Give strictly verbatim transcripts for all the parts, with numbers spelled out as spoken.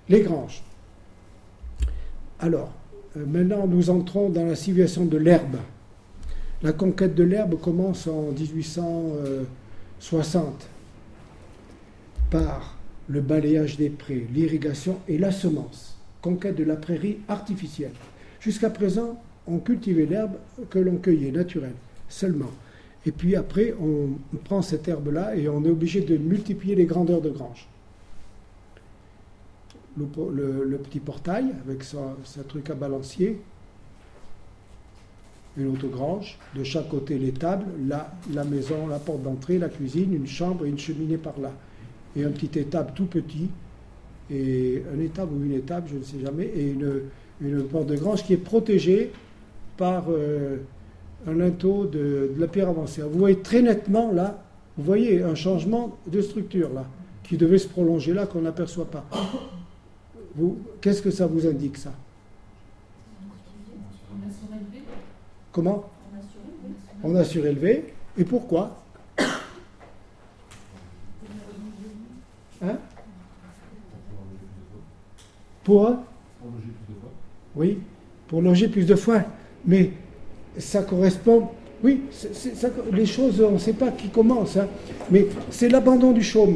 Les granges. Alors, euh, maintenant nous entrons dans la civilisation de l'herbe. La conquête de l'herbe commence en dix-huit cent soixante par le balayage des prés, l'irrigation et la semence. Conquête de la prairie artificielle. Jusqu'à présent, on cultivait l'herbe que l'on cueillait, naturelle, seulement. Et puis après, on prend cette herbe-là et on est obligé de multiplier les grandeurs de grange. Le, le, le petit portail avec sa, sa truc à balancier, une autre grange, de chaque côté les tables, la, la maison, la porte d'entrée, la cuisine, une chambre et une cheminée par là. Et un petit étable tout petit, et un étable ou une étable, je ne sais jamais, et une, une porte de grange qui est protégée par euh, un linteau de, de la pierre avancée. Vous voyez très nettement là, vous voyez un changement de structure là, qui devait se prolonger là, qu'on n'aperçoit pas. Vous, qu'est-ce que ça vous indique, ça? Comment? On a surélevé. Et pourquoi? Hein? Pour? Oui, pour loger plus de foin. Mais ça correspond... Oui, c'est, c'est, ça, les choses, on ne sait pas qui commence, hein, mais c'est l'abandon du chaume.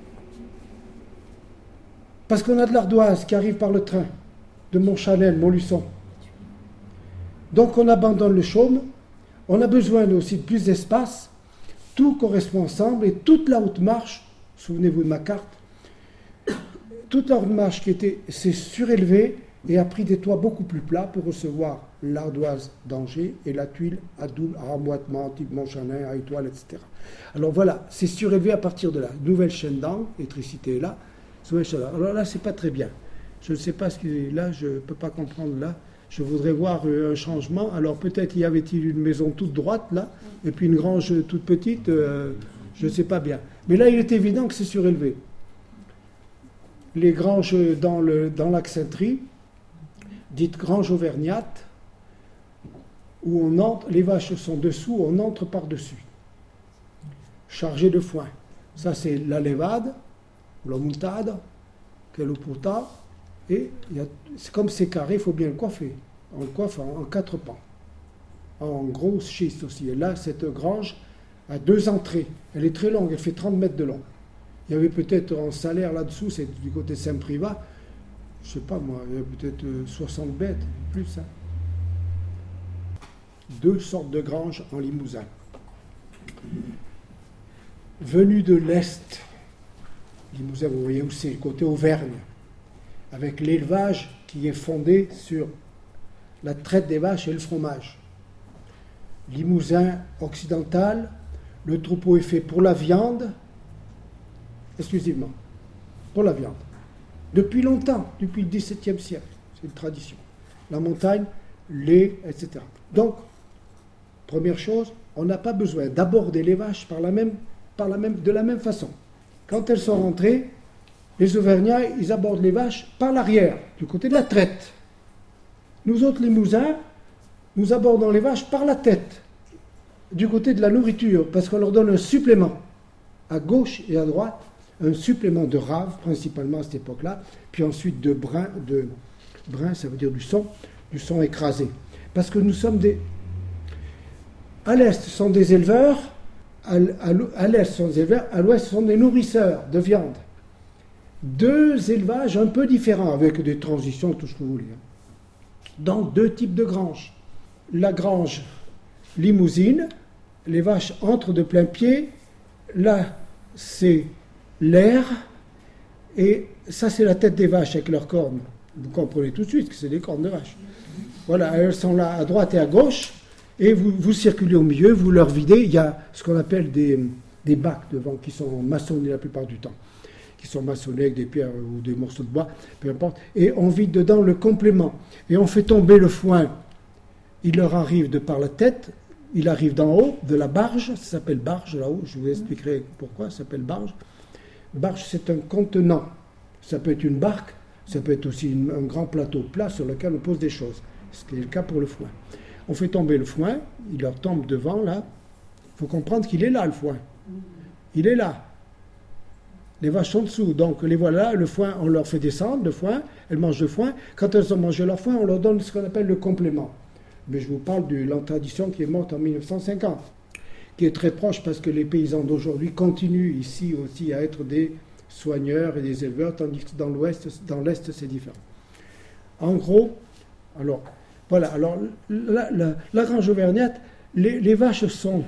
Parce qu'on a de l'ardoise qui arrive par le train de Montchanel, Montluçon. Donc on abandonne le chaume, on a besoin aussi de plus d'espace, tout correspond ensemble et toute la haute marche, souvenez-vous de ma carte, toute la haute marche qui était, s'est surélevée et a pris des toits beaucoup plus plats pour recevoir l'ardoise d'Angers et la tuile à double, à remboîtement, type Montchanin, à étoile, et cetera. Alors voilà, c'est surélevé à partir de là. Nouvelle chaîne d'angle, l'électricité est là. Alors là, c'est pas très bien. Je ne sais pas ce qui est là, je ne peux pas comprendre là. Je voudrais voir un changement. Alors peut-être y avait-il une maison toute droite là, et puis une grange toute petite, euh, je ne sais pas bien. Mais là, il est évident que c'est surélevé. Les granges dans, le, dans l'Axentrie, dites granges auvergnates, où on entre, les vaches sont dessous, on entre par-dessus, chargées de foin. Ça, c'est la levade, la moutade, que le puta, et il y a, c'est comme c'est carré, il faut bien le coiffer. On coiffe en, en quatre pans, en gros schiste aussi. Et là, cette grange a deux entrées. Elle est très longue, elle fait trente mètres de long. Il y avait peut-être un salaire là-dessous, c'est du côté Saint-Privat, je ne sais pas moi, il y a peut-être soixante bêtes, plus. Hein. Deux sortes de granges en Limousin. Venu de l'Est, Limousin, vous voyez où c'est, le côté Auvergne, avec l'élevage qui est fondé sur la traite des vaches et le fromage. Limousin occidental, le troupeau est fait pour la viande, exclusivement, pour la viande. Depuis longtemps, depuis le dix-septième siècle, c'est une tradition. La montagne, lait, et cetera. Donc, première chose, on n'a pas besoin d'aborder les vaches par la même, par la même, de la même façon. Quand elles sont rentrées, les Auvergnats, ils abordent les vaches par l'arrière, du côté de la traite. Nous autres, les Limousins, nous abordons les vaches par la tête, du côté de la nourriture, parce qu'on leur donne un supplément, à gauche et à droite, un supplément de rave, principalement à cette époque-là, puis ensuite de brin, de brin, ça veut dire du son, du son écrasé. Parce que nous sommes des... À l'est, ce sont des éleveurs, à l'est, ce sont des éleveurs, à l'ouest, ce sont des nourrisseurs de viande. Deux élevages un peu différents, avec des transitions, tout ce que vous voulez. Donc, deux types de granges. La grange limousine, les vaches entrent de plein pied, là, c'est l'air, et ça, c'est la tête des vaches avec leurs cornes. Vous comprenez tout de suite que c'est des cornes de vaches. Voilà, elles sont là à droite et à gauche, et vous, vous circulez au milieu, vous leur videz. Il y a ce qu'on appelle des, des bacs devant qui sont maçonnés la plupart du temps, qui sont maçonnés avec des pierres ou des morceaux de bois, peu importe, et on vide dedans le complément. Et on fait tomber le foin. Il leur arrive de par la tête, il arrive d'en haut, de la barge, ça s'appelle barge là-haut, je vous expliquerai pourquoi ça s'appelle barge. Barge, c'est un contenant. Ça peut être une barque, ça peut être aussi une, un grand plateau plat sur lequel on pose des choses, ce qui est le cas pour le foin. On fait tomber le foin, il leur tombe devant, là. Il faut comprendre qu'il est là, le foin. Il est là. Les vaches sont dessous, donc les voilà, le foin, on leur fait descendre le foin, elles mangent le foin. Quand elles ont mangé leur foin, on leur donne ce qu'on appelle le complément. Mais je vous parle de la tradition qui est morte en mille neuf cent cinquante, qui est très proche parce que les paysans d'aujourd'hui continuent ici aussi à être des soigneurs et des éleveurs, tandis que dans l'ouest, dans l'est, c'est différent. En gros, alors, voilà, alors la, la, la grange auvergnate, les, les vaches sont,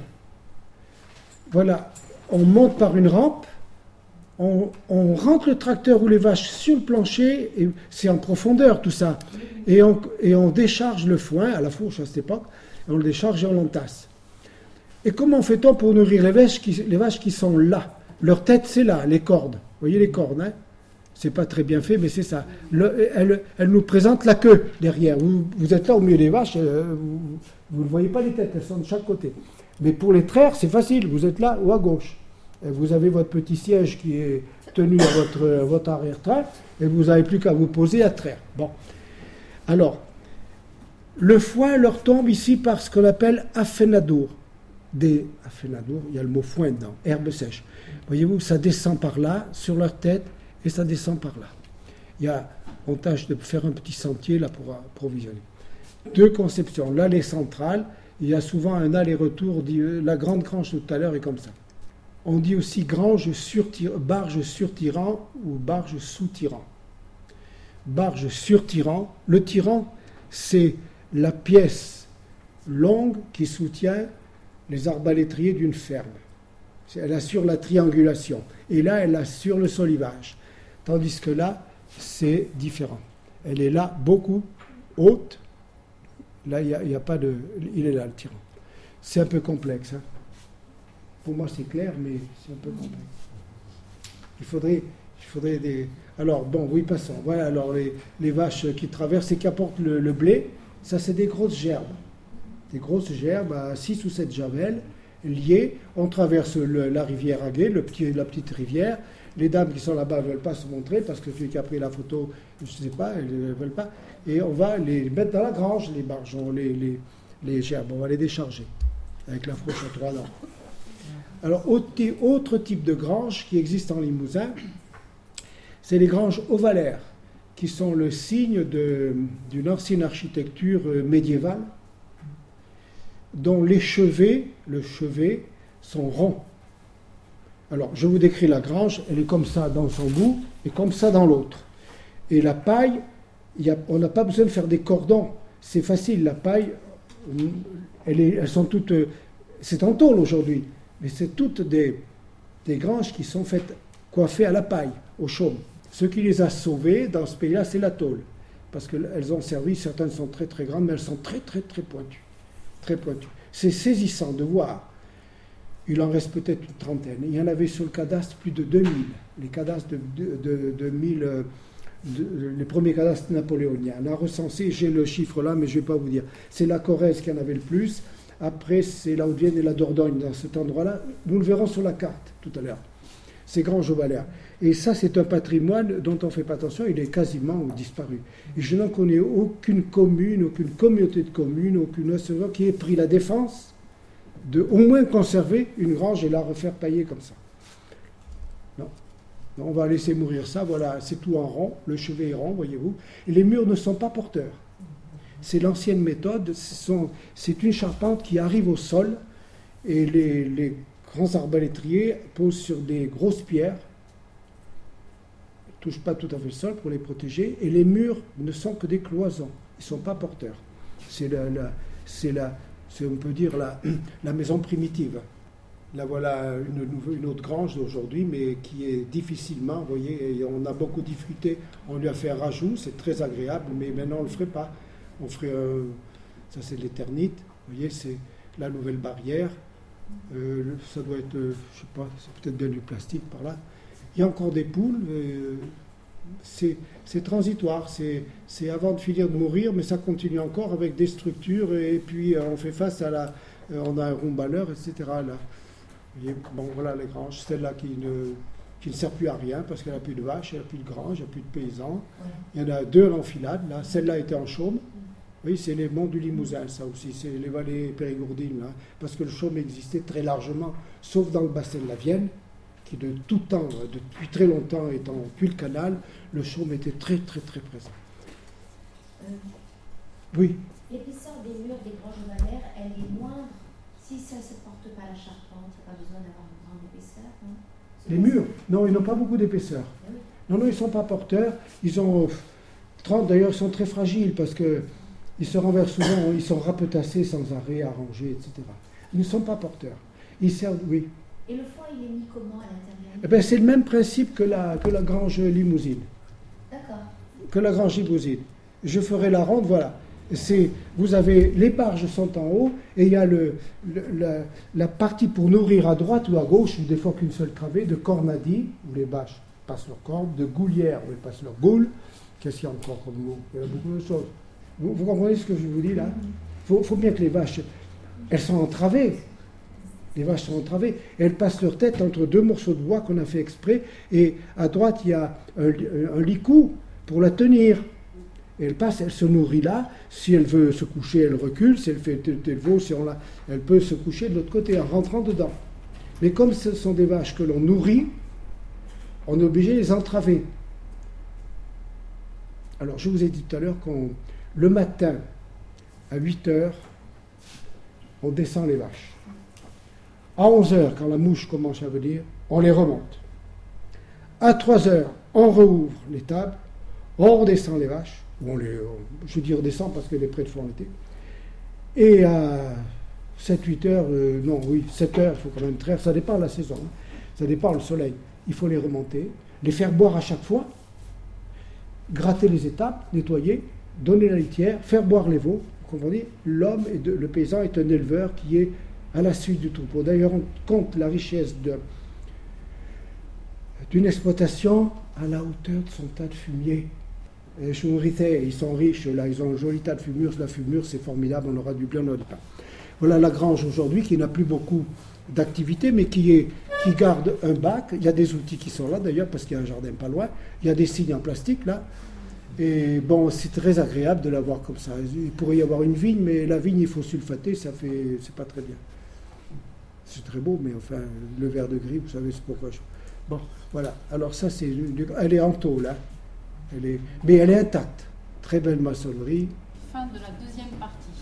voilà, on monte par une rampe, on, on rentre le tracteur ou les vaches sur le plancher, et c'est en profondeur tout ça, et on, et on décharge le foin, à la fourche à cette époque, et on le décharge et on l'entasse. Et comment fait-on pour nourrir les vaches qui, les vaches qui sont là? Leur tête, c'est là, les cordes. Vous voyez les cordes, hein? C'est pas très bien fait, mais c'est ça. Le, elle, elle nous présente la queue derrière. Vous, vous êtes là au milieu des vaches, euh, vous ne voyez pas les têtes, elles sont de chaque côté. Mais pour les traire, c'est facile, vous êtes là ou à gauche. Et vous avez votre petit siège qui est tenu à votre, à votre arrière-train, et vous n'avez plus qu'à vous poser à traire. Bon. Alors, le foin leur tombe ici par ce qu'on appelle affenadour. Des affenadour, il y a le mot foin dedans, herbe sèche. Voyez-vous, ça descend par là, sur leur tête, et ça descend par là. Il y a, on tâche de faire un petit sentier là pour approvisionner. Deux conceptions. L'allée centrale, il y a souvent un aller-retour. La grande grange tout à l'heure est comme ça. On dit aussi grange sur barge sur tirant ou barge sous tirant. Barge sur tirant. Le tirant, c'est la pièce longue qui soutient les arbalétriers d'une ferme. Elle assure la triangulation. Et là, elle assure le solivage. Tandis que là, c'est différent. Elle est là, beaucoup, haute. Là, il n'y a, a pas de... Il est là, le tirant. C'est un peu complexe. Hein. Pour moi, c'est clair, mais c'est un peu complexe. Il faudrait, il faudrait des... Alors, bon, oui, passons. Voilà, alors, les, les vaches qui traversent et qui apportent le, le blé, ça, c'est des grosses gerbes. Des grosses gerbes à six ou sept javelles liées. On traverse le, la rivière Aguet, le petit, la petite rivière. Les dames qui sont là-bas ne veulent pas se montrer parce que celui qui a pris la photo, je ne sais pas, elles ne veulent pas. Et on va les mettre dans la grange, les bargeons, les, les, les gerbes. On va les décharger avec la fourche à trois dents. Alors, autre type de grange qui existe en Limousin, c'est les granges ovalaires, qui sont le signe de, d'une ancienne architecture médiévale, dont les chevets, le chevet, sont ronds. Alors, je vous décris la grange, elle est comme ça dans son bout, et comme ça dans l'autre. Et la paille, y a, on n'a pas besoin de faire des cordons, c'est facile, la paille, elle est, elles sont toutes, c'est en tôle aujourd'hui, mais c'est toutes des, des granges qui sont faites, coiffées à la paille, au chaume. Ce qui les a sauvées dans ce pays-là, c'est la tôle, parce qu'elles ont servi, certaines sont très très grandes, mais elles sont très très très pointues. Très pointues. C'est saisissant de voir. Il en reste peut-être une trentaine. Il y en avait sur le cadastre plus de deux mille. Les cadastres de, de, de, de mille, de, les premiers cadastres napoléoniens. On a recensé, j'ai le chiffre là, mais je ne vais pas vous dire. C'est la Corrèze qui en avait le plus. Après, c'est la Haute-Vienne et la Dordogne dans cet endroit-là. Nous le verrons sur la carte tout à l'heure. Ces granges ovalaires. Et ça, c'est un patrimoine dont on ne fait pas attention. Il est quasiment disparu. Et je n'en connais aucune commune, aucune communauté de communes, aucune association qui ait pris la défense de au moins conserver une grange et la refaire pailler comme ça. Non. Non, on va laisser mourir ça, voilà, c'est tout en rond, le chevet est rond, voyez-vous. Et les murs ne sont pas porteurs. C'est l'ancienne méthode, sont, c'est une charpente qui arrive au sol, et les, les grands arbalétriers posent sur des grosses pierres, ne touchent pas tout à fait le sol pour les protéger, et les murs ne sont que des cloisons, ils ne sont pas porteurs. C'est la... la, c'est la C'est, on peut dire, la, la maison primitive. Là, voilà une, une autre grange d'aujourd'hui, mais qui est difficilement, vous voyez, et on a beaucoup discuté, on lui a fait un rajout, c'est très agréable, mais maintenant on ne le ferait pas. On ferait, un, ça c'est l'éternite, vous voyez, c'est la nouvelle barrière, euh, ça doit être, euh, je ne sais pas, c'est peut-être bien du plastique par là. Il y a encore des poules, euh, c'est, c'est transitoire, c'est, c'est avant de finir de mourir, mais ça continue encore avec des structures, et puis euh, on fait face à la... Euh, on a un rumbaleur, et cetera. Là. Et, bon, voilà les granges, celle-là qui ne, qui ne sert plus à rien, parce qu'elle n'a plus de vaches, elle n'a plus de granges, elle n'a plus de paysans. Il y en a deux à l'enfilade, là. Celle-là était en chaume. Oui, c'est les monts du Limousin, ça aussi, c'est les vallées périgourdines, là, parce que le chaume existait très largement, sauf dans le bassin de la Vienne, qui de tout temps, depuis très longtemps étant depuis le canal, le chaume était très très très présent. Euh, oui. L'épaisseur des murs des granges ovalaires, elle est moindre si ça ne se porte pas la charpente. Il n'y a pas besoin d'avoir une grande épaisseur, non? Les murs, non, ils n'ont pas beaucoup d'épaisseur. Ah oui. Non, non, ils ne sont pas porteurs. Ils ont trente, d'ailleurs, ils sont très fragiles parce qu'ils se renversent souvent, ils sont rapetassés sans arrêt, arrangés, et cetera. Ils ne sont pas porteurs. Ils servent, oui. Et le foin, il est mis comment à l'intérieur? Eh bien, c'est le même principe que la, que la grange limousine. D'accord. Que la grange limousine. Je ferai la ronde, voilà. C'est, vous avez, les barges sont en haut, et il y a le, le, la, la partie pour nourrir à droite ou à gauche, ou des fois qu'une seule travée, de cornadis, où les vaches passent leur corne, de goulières, où elles passent leur goule. Qu'est-ce qu'il y a encore comme mot? Il y a beaucoup de choses. Vous, vous comprenez ce que je vous dis là? Il faut, faut bien que les vaches, elles sont entravées. Les vaches sont entravées, et elles passent leur tête entre deux morceaux de bois qu'on a fait exprès, et à droite, il y a un, un licou pour la tenir. Et elle passe, elle se nourrit là. Si elle veut se coucher, elle recule. Si elle fait tel veau, si on la, elle peut se coucher de l'autre côté en rentrant dedans. Mais comme ce sont des vaches que l'on nourrit, on est obligé de les entraver. Alors, je vous ai dit tout à l'heure qu'on, le matin, à huit heures, on descend les vaches. À onze heures, quand la mouche commence à venir, on les remonte. À trois heures, on rouvre les tables, on redescend les vaches. On les, on, je dis redescend parce que les près de fond l'été. Et à sept huit heures, euh, non, oui, sept heures, il faut quand même traire, ça dépend de la saison, hein, ça dépend du soleil. Il faut les remonter, les faire boire à chaque fois, gratter les étapes, nettoyer, donner la litière, faire boire les veaux. Vous comprenez? L'homme, est de, le paysan est un éleveur qui est à la suite du troupeau. D'ailleurs, on compte la richesse de, d'une exploitation à la hauteur de son tas de fumier. Les Choumritais, ils sont riches, là, ils ont un joli tas de fumure. La fumure, c'est formidable, on aura du blé, on aura du pain. Voilà la grange aujourd'hui, qui n'a plus beaucoup d'activité, mais qui, est, qui garde un bac. Il y a des outils qui sont là, d'ailleurs, parce qu'il y a un jardin pas loin. Il y a des signes en plastique, là. Et bon, c'est très agréable de l'avoir comme ça. Il pourrait y avoir une vigne, mais la vigne, il faut sulfater, ça fait, c'est pas très bien. C'est très beau, mais enfin, le verre de gris, vous savez, c'est pourquoi je... Bon, voilà. Alors ça, c'est... Elle est en tôle, là. Elle est... Mais elle est intacte. Très belle maçonnerie. Fin de la deuxième partie.